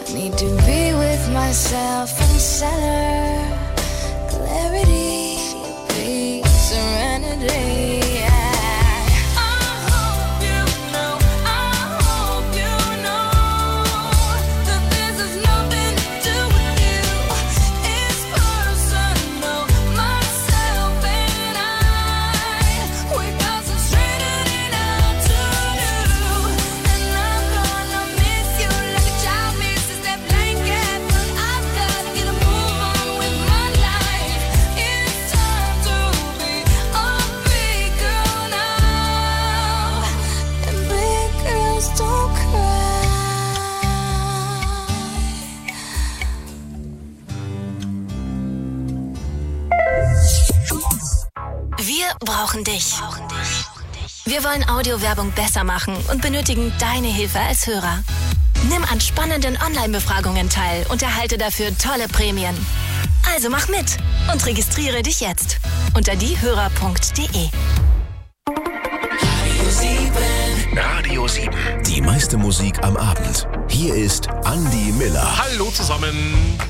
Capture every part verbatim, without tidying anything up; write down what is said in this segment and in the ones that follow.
Need to be with myself and center clarity, peace, serenity. Wir brauchen dich. Wir wollen Audiowerbung besser machen und benötigen deine Hilfe als Hörer. Nimm an spannenden Online-Befragungen teil und erhalte dafür tolle Prämien. Also mach mit und registriere dich jetzt unter diehörer punkt de. Radio sieben. Die meiste Musik am Abend. Hier ist Andi Miller. Hallo zusammen.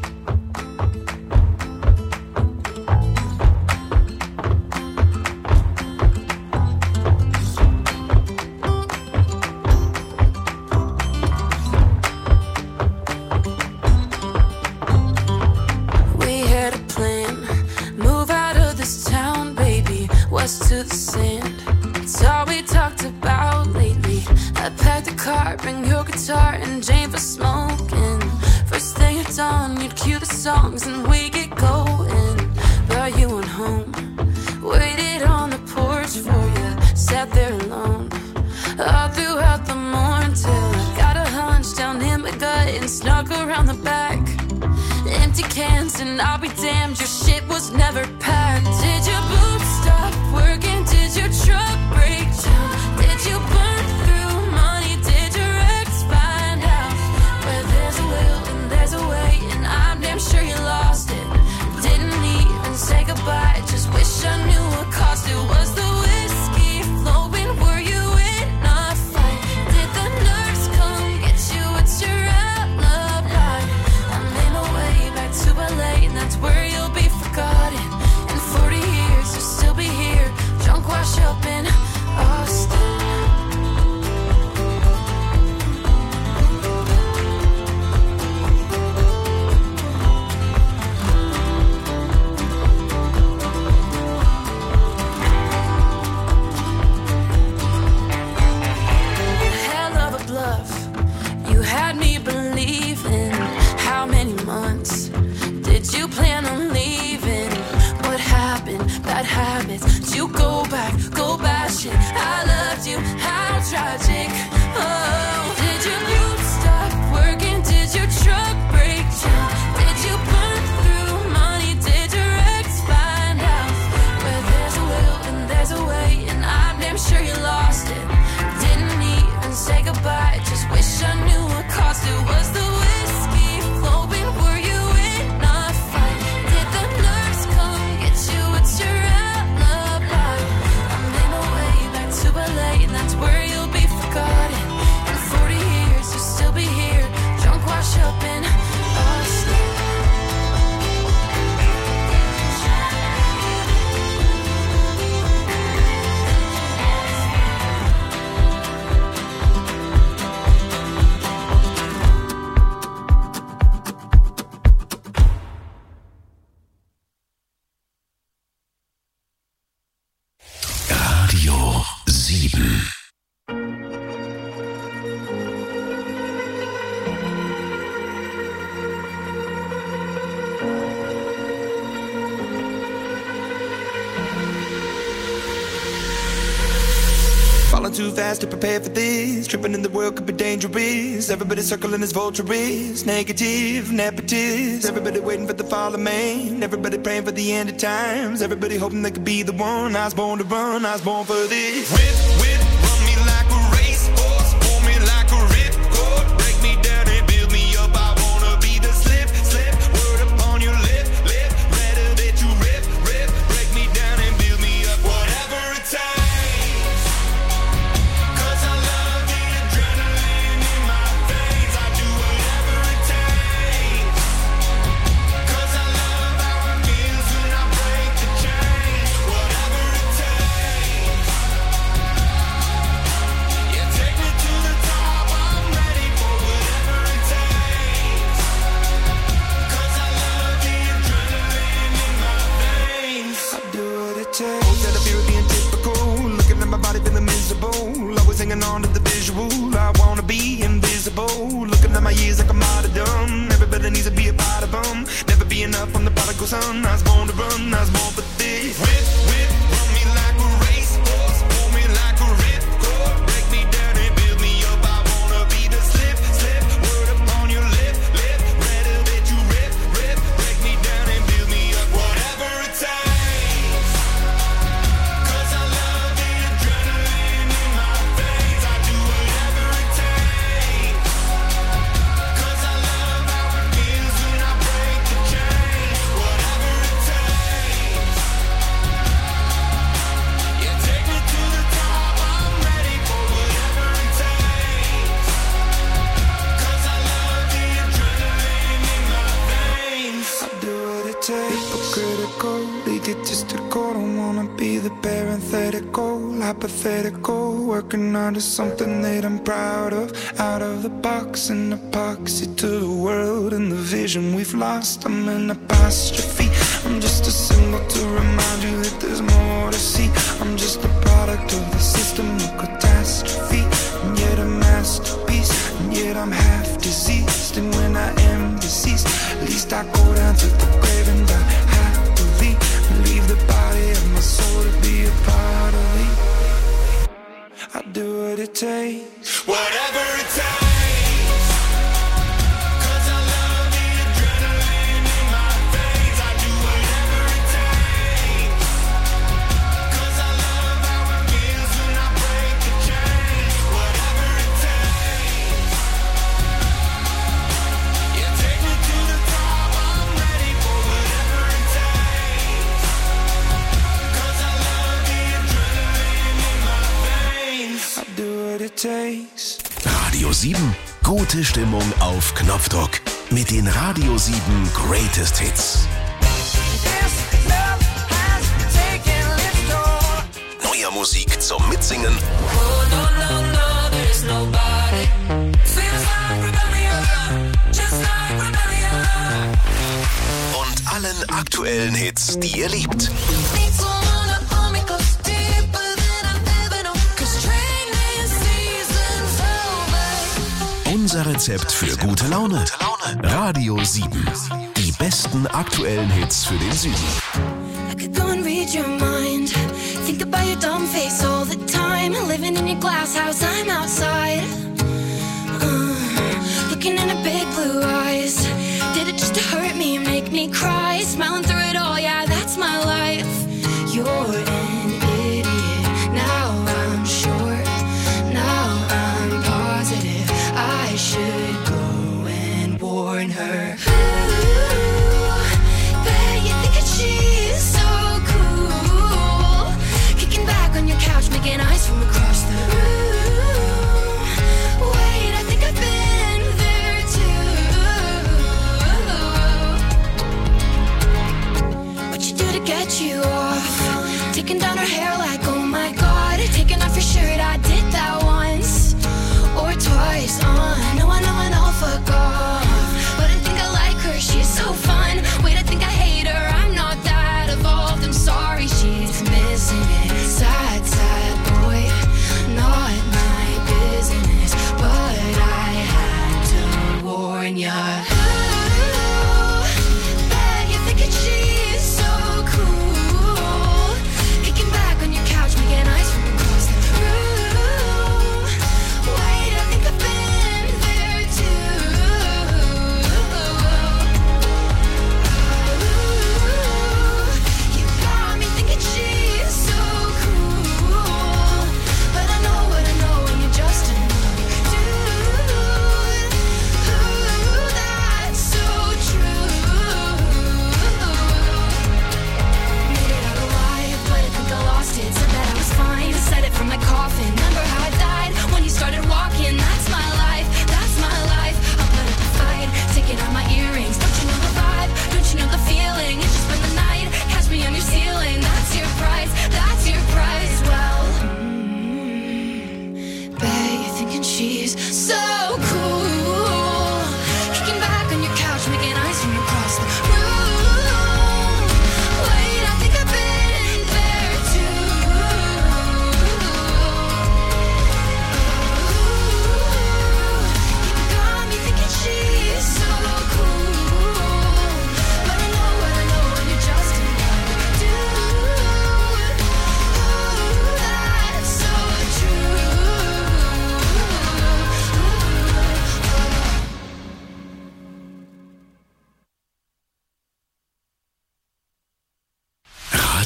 To the sand, it's all we talked about lately. I packed the car, bring your guitar and Jane for smoking. First thing at dawn, you'd cue the songs and we get going. But you went home, waited on the porch for you, sat there alone all throughout the morning till I got a hunch down in my gut and snuck around the back. Empty cans and I'll be damned, your shit was never packed. Did your boots stop working? Did your truck break down? Did you burn through money? Did your ex find out? Where there's a will and there's a way, and I'm damn sure you lost it. Didn't even say goodbye, just wish I knew what cost it. Was the whiskey flowing? Were you in a fight? Did the nurse come get you? It's your alibi. I made my way back to L A, and that's where you'll be forgotten. In forty years you'll still be here, drunk, wash up in Austin. Hell of a bluff, you had me believing. How many months did you plan on leaving? What happened? Bad habits. Did you go back, go bashing? I loved you, how tragic. Oh, did your boots stop working? Did your truck break down? Did you burn through money? Did your ex find out? Where there's a will and there's a way, and I'm damn sure you lost it. Didn't even say goodbye, just wish I knew what cost it. Was the whiskey flowing? Were you in a fight? Did the nurse come get you? It's your alibi. I made my way back to L A, and that's where you'll be forgotten. In forty years you'll still be here, drunk, wash up in Austin. Radio sieben. Falling too fast to prepare for this. Tripping in the world could be dangerous. Everybody circling as vultures. Negative, nepotist. Everybody waiting for the fall of man. Everybody praying for the end of times. Everybody hoping they could be the one. I was born to run, I was born for this. Whip, whip, run me like a racehorse. Pull me like a ripcord. Break me down and build me up. I wanna be the slip, slip. Word upon your lip, lip. Rather that you rip, rip. Break me down and build me up. Whatever it takes. Cause I love the adrenaline in my veins. I do whatever it like a martyrdom. Everybody needs to be a part of them. Never be enough, I'm the prodigal son. I was born to run, I was born for this. Whip, whip, run me like a racehorse, pull me like a ripcord, break me down and build me up. I wanna be the slip, slip, word upon your lip, lip, rather that you rip, rip, break me down and build me up. Whatever it takes, 'cause I love the adrenaline in my veins. I do whatever it takes, 'cause I love how it feels when I break the chains. Whatever it takes, yeah, take me to the top. I'm ready for whatever it takes, 'cause I love the adrenaline in my veins. I do what it takes, but critical, lead it just to go. Don't wanna be the parenthetical, hypothetical, working onto something that I'm proud of. Out of the box, an epoxy to the world and the vision we've lost. I'm an apostrophe, I'm just a symbol to remind you that there's more to see. I'm just a product of the system of catastrophe, and yet a masterpiece, and yet I'm half diseased. And when I am deceased, at least I go down to the grave and die happily, and leave the body of my soul to be a part of me. I do what it takes, whatever it takes, 'cause I love the adrenaline in my veins. I do whatever it takes, 'cause I love how it feels when I break the chains. Whatever it takes, yeah, take me to the top. I'm ready for whatever it takes, 'cause I love the adrenaline in my veins. I do what it takes. Radio sieben, gute Stimmung auf Knopfdruck. Mit den Radio sieben Greatest Hits. Neue Musik zum Mitsingen und allen aktuellen Hits, die ihr liebt. Unser Rezept für gute Laune. Radio sieben. Die besten aktuellen Hits für den Süden. I could go and read your mind. Think about your dumb face all the time. Living in your glass house, I'm outside. Uh, looking into big blue eyes. Did it just to hurt me and make me cry? Smiling through it all, yeah, that's my life. You're an idiot. Now I'm sure. Now I'm positive. I should go and warn her. Ooh, bet you think that she's so cool. Kicking back on your couch, making eyes from across the room. Wait, I think I've been there too. What you do to get you off? Taking down her hair like, oh my god. Taking off your shirt, I did that once or twice. Uh, no, I know and I'll fuck off. But I think I like her, she's so fun. Wait, I think I hate her, I'm not that evolved. I'm sorry, she's missing it. Sad, sad boy, not my business. But I had to warn ya. Ooh, bet you think that she's so cool. Kicking back on your couch, making eyes from across the room. Wait, I think I've been there too. Ooh, you got me thinking she's so cool. But I know what I know, and you're just another dude. Ooh, that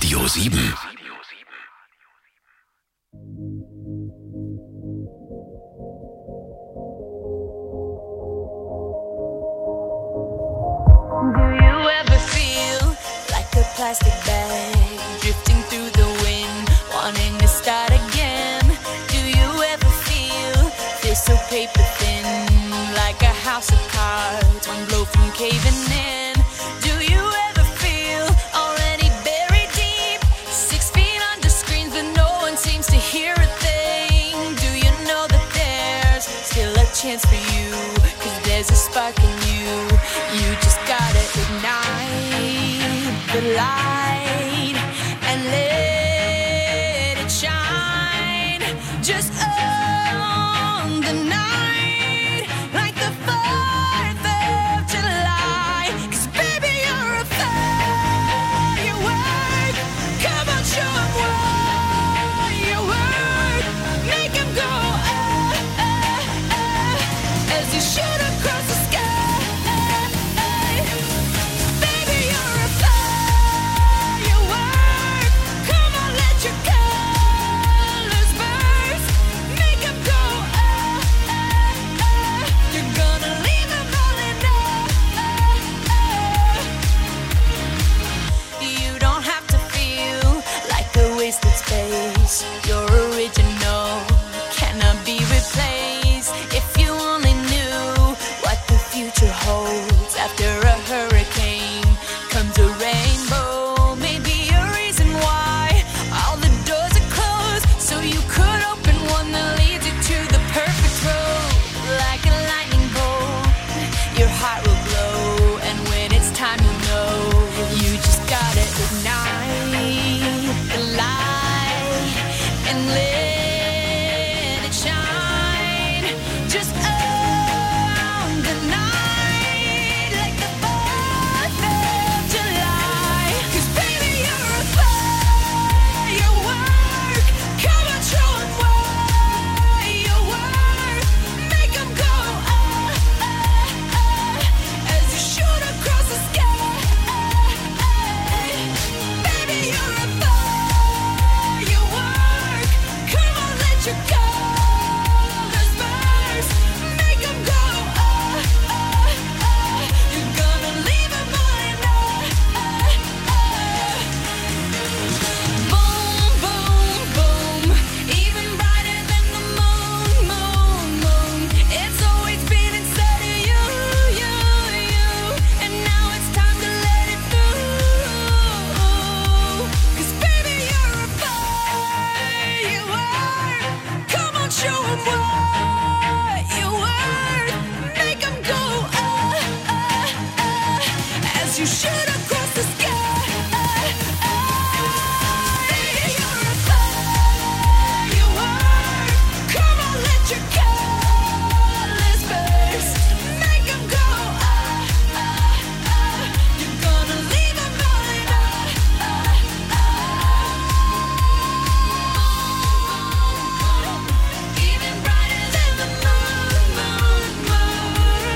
Radio sieben. Plastic bag drifting through the wind, wanting to start again. Do you ever feel this so paper thin, like a house of cards, one blow from caving in? Do you ever feel already buried deep, six feet under screens but no one seems to hear a thing? Do you know that there's still a chance for you, 'cause there's a spark in you, you just gotta ignite the light and let it shine. Just own the night like the fourth of July. 'Cause baby, you're a firework. Come on, show 'em what you work. Make 'em go ah, ah, ah, as you shoot across the sky. Your original cannot be replaced. If you only knew what the future holds, after a hurricane comes a rainbow. Maybe a reason why all the doors are closed, so you could open one that leads you to the perfect road. Like a lightning bolt, your heart will glow, and when it's time you know, you just gotta ignite the light and let it shine. Just own the night like the fourth of July. 'Cause baby, you're a firework. Come on, show 'em what you work. Make 'em go ah, ah, ah, as you shoot across the sky. Baby, you're a firework. Come on, let your colors burst. Make 'em go ah, ah, ah. You're gonna leave 'em all in ah, ah, ah. Boom, boom, boom. Even brighter than the moon, moon, moon. It's always been inside of you, you, you. And now it's time to let it through. 'Cause baby, you're a firework. Come on, show 'em what you worth. Make 'em go ah, ah, ah, as you shoot across the sky. Baby, you're a firework. Come on, let your colors burst. Make 'em go ah, ah, ah. You're gonna leave 'em all in ah, ah, ah. Even brighter than the moon, moon, moon.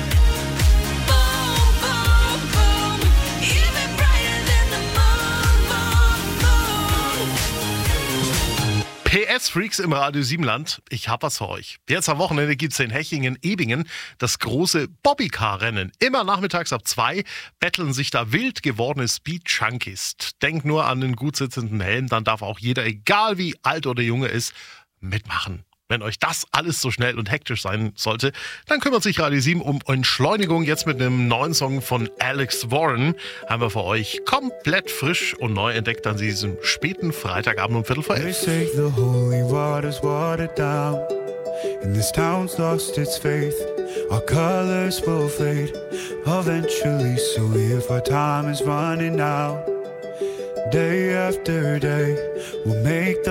Boom, boom, boom. Even brighter than the moon, moon, moon. P S-Freaks im Radio sieben Land, ich hab was für euch. Jetzt am Wochenende gibt's in Hechingen-Ebingen das große Bobbycar-Rennen. Immer nachmittags ab zwei betteln sich da wild gewordene Speed-Junkies. Denk nur an den gut sitzenden Helm, dann darf auch jeder, egal wie alt oder jung er ist, mitmachen. Wenn euch das alles so schnell und hektisch sein sollte, dann kümmert sich Radio sieben um Entschleunigung. Jetzt mit einem neuen Song von Alex Warren haben wir für euch komplett frisch und neu entdeckt an diesem späten Freitagabend um Viertel vor They elf. say the holy water's watered down, and this town's lost its faith. Our colors will fade eventually, so if our time is running out, day after day, we'll make the